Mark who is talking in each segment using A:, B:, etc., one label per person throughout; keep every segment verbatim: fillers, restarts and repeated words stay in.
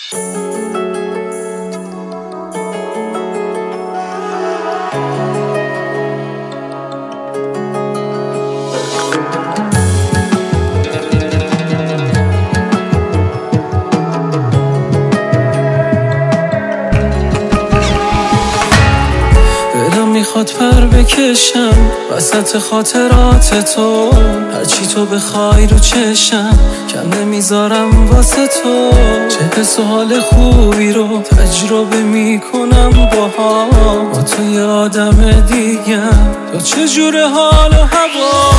A: میخواد پر بکشم وسط خاطرات تو، هرچی تو بخوای رو چشم کم نمیذارم واسه تو. چه حس و حال خوبی رو تجربه میکنم باها، با تو یه آدم دیگم، تو چجور حال و هوا.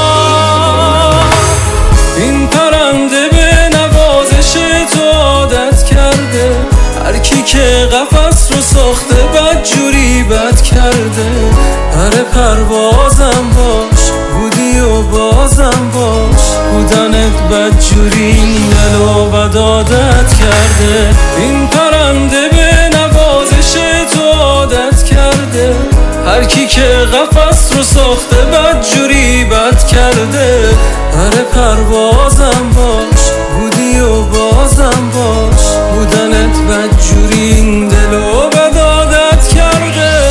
A: این پرنده به نوازش تو عادت کرده، هر کی که قفس رو ساخته بد جوری بد کرده. پر پروازم باش بودی و بازم باش، بودنت بد جوری این دل و بد عادت کرده. این پرنده به نوازش تو عادت کرده، هر کی که قفس رو ساخته بد جوری بد کرده. پر پروازم باش بودی و بازم باش، بودنت بد جوری این دل و بد عادت کرده.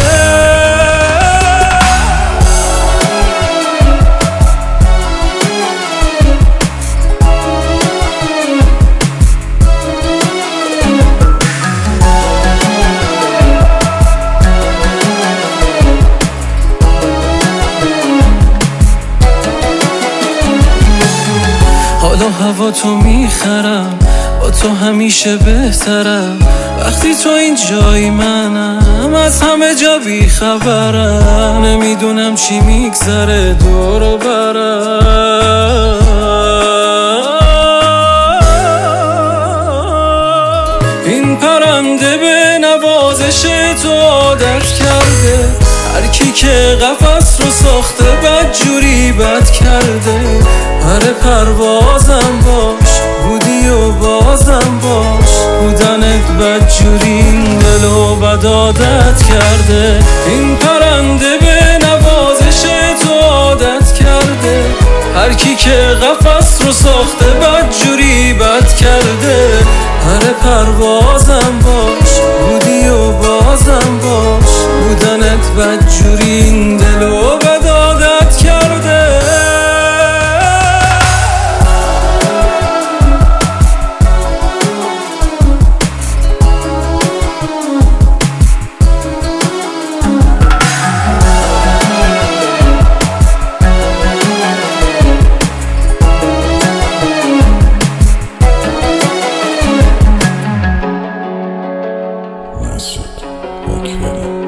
A: حالا هوا تو میخرم، با تو همیشه بهترم. وقتی تو این جایی منم از همه جا بیخبرم، نمیدونم چی میگذره دور و برم. این پرنده به نوازش تو عادت کرده، هر کی که قفس رو ساخته بد جوری بد کرده. پر پروازم باش بودی و بازم باش، بودنت بد جوری این دل و بد عادت کرده. این پرنده به نوازش تو عادت کرده، هر کی که قفس رو ساخته بد جوری بد کرده. پر پروازم باش بودی و بازم باش، بودنت بد جوری این دل و بد عادت کرده.
B: Master, okay.